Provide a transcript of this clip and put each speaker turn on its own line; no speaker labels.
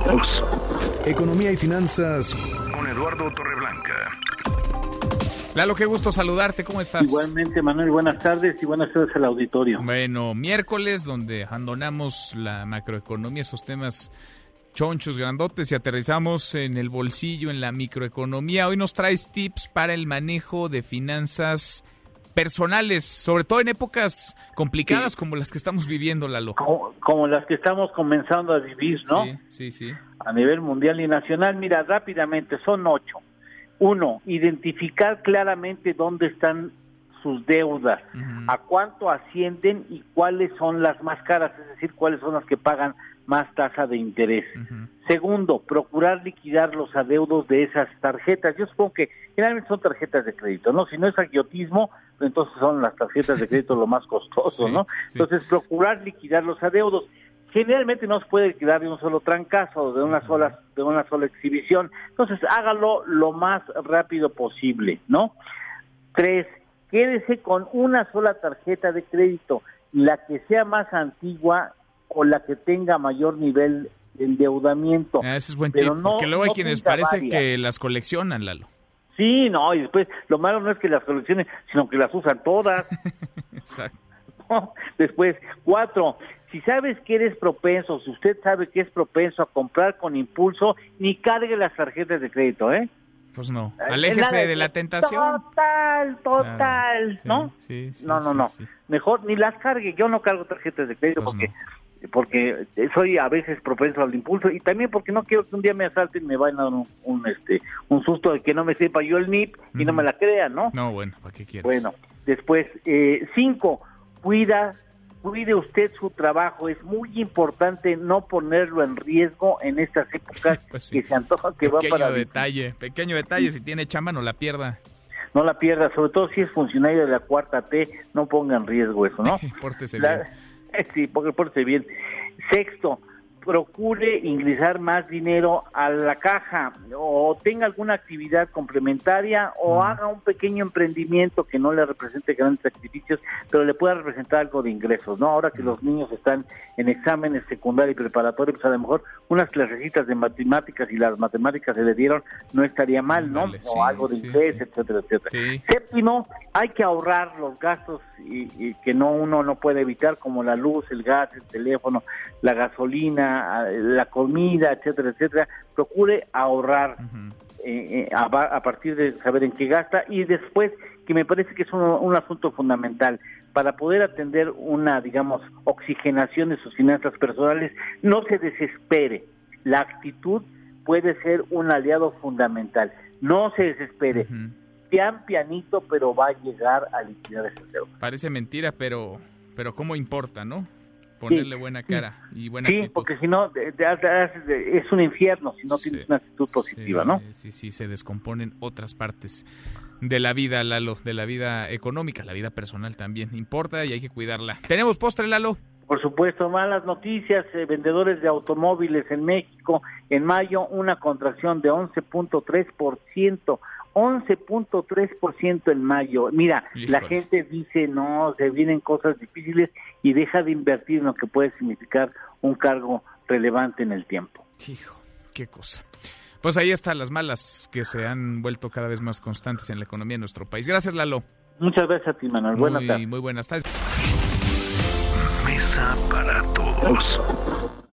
todos.
Economía y finanzas
Con Eduardo Torreblanca.
Lalo, qué gusto saludarte, ¿cómo estás?
Igualmente, Manuel, buenas tardes y buenas tardes al auditorio.
Bueno, miércoles, donde abandonamos la macroeconomía, esos temas chonchos, grandotes, y aterrizamos en el bolsillo, en la microeconomía. Hoy nos traes tips para el manejo de finanzas personales, sobre todo en épocas complicadas como las que estamos viviendo, Lalo.
Como las que estamos comenzando a vivir, ¿no?
Sí.
A nivel mundial y nacional. Mira, rápidamente, son 8. 1, identificar claramente dónde están sus deudas, a cuánto ascienden y cuáles son las más caras, es decir, cuáles son las que pagan más tasa de interés. Segundo, procurar liquidar los adeudos de esas tarjetas. Yo supongo que generalmente son tarjetas de crédito, ¿no? Si no es agiotismo, entonces son las tarjetas de crédito lo más costoso, ¿no? Entonces, procurar liquidar los adeudos. Generalmente no se puede liquidar de un solo trancazo, de una sola exhibición. Entonces, hágalo lo más rápido posible, ¿no? 3, quédese con una sola tarjeta de crédito, la que sea más antigua o la que tenga mayor nivel de endeudamiento.
Ese es buen tip, porque luego hay quienes parece que las coleccionan, Lalo.
Sí, no, y después lo malo no es que las coleccionen, sino que las usan todas.
Exacto.
Después, 4, si sabes que eres propenso, si usted sabe que es propenso a comprar con impulso, ni cargue las tarjetas de crédito, ¿eh?
Pues no, aléjese de la tentación.
Total, claro. ¿No?
Sí.
No. Mejor ni las cargue. Yo no cargo tarjetas de crédito
pues
porque soy a veces propenso al impulso y también porque no quiero que un día me asalten y me vayan a dar un susto de que no me sepa yo el NIP y no me la crean, ¿no?
No, bueno, ¿para qué quieres?
Bueno, después, 5, cuide usted su trabajo. Es muy importante no ponerlo en riesgo en estas épocas
pues sí.
Que se antoja que va para...
Pequeño detalle, si tiene chamba no la pierda.
No la pierda, sobre todo si es funcionario de la 4T, no ponga en riesgo eso, ¿no?
Pórtese bien.
Sí, pórtese bien. 6, procure ingresar más dinero a la caja o tenga alguna actividad complementaria o haga un pequeño emprendimiento que no le represente grandes sacrificios, pero le pueda representar algo de ingresos, ¿no? Ahora que los niños están en exámenes secundario y preparatorio, pues a lo mejor unas clasecitas de matemáticas y las matemáticas se le dieron, no estaría mal, ¿no? O algo de inglés, etcétera. Sí. 7, hay que ahorrar los gastos y que uno no puede evitar, como la luz, el gas, el teléfono, la gasolina, la comida, etcétera. Procure ahorrar a partir de saber en qué gasta. Y después, que me parece que es un asunto fundamental, para poder atender una, digamos, oxigenación de sus finanzas personales, no se desespere. La actitud puede ser un aliado fundamental. No se desespere. Pianito, pero va a llegar a liquidar ese deuda.
Parece mentira, pero cómo importa, ¿no? Ponerle buena cara y buena actitud.
Sí, porque si no, es un infierno si no tienes una actitud positiva, ¿no?
Sí, se descomponen otras partes de la vida, Lalo, de la vida económica, la vida personal también importa y hay que cuidarla. ¿Tenemos postre, Lalo?
Por supuesto, malas noticias, vendedores de automóviles en México, en mayo una contracción de 11.3%. 11.3% en mayo. Mira,
Híjole.
La gente dice, no, se vienen cosas difíciles y deja de invertir en lo que puede significar un cargo relevante en el tiempo.
Hijo, qué cosa. Pues ahí están las malas que se han vuelto cada vez más constantes en la economía de nuestro país. Gracias, Lalo.
Muchas gracias a ti, Manuel. Buenas tardes.
Muy buenas tardes.
Mesa para todos.